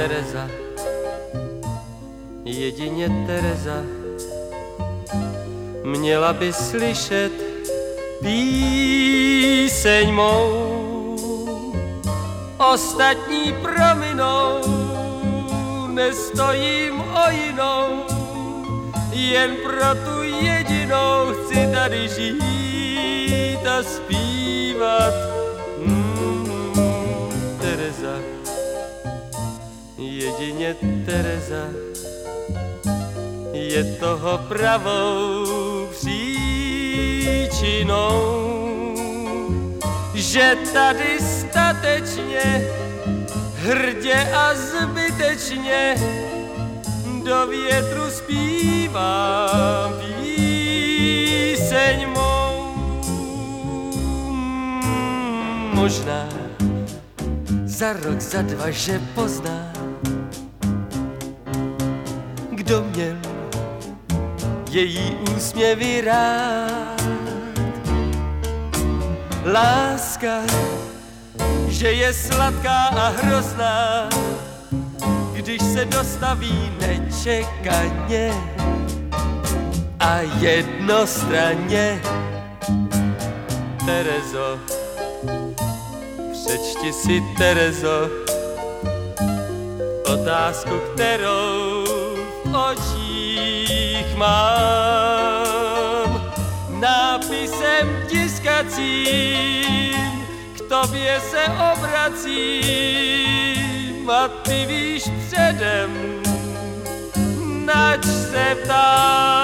Tereza, jedině Tereza, měla by slyšet píseň mou. Ostatní prominou, nestojím o jinou, jen pro tu jedinou chci tady žít a zpívat. Tereza, jedině Tereza, je toho pravou příčinou, že tady statečně, hrdě a zbytečně do větru zpívám píseň mou. Možná za rok, za dva, že pozná, kdo měl její úsměvy rád. Láska, že je sladká a hrozná, když se dostaví nečekaně a jednostranně. Terezo, přečti si, Terezo, otázku, kterou v očích mám. Nápisem tiskacím k tobě se obracím a ty víš předem, nač se ptám.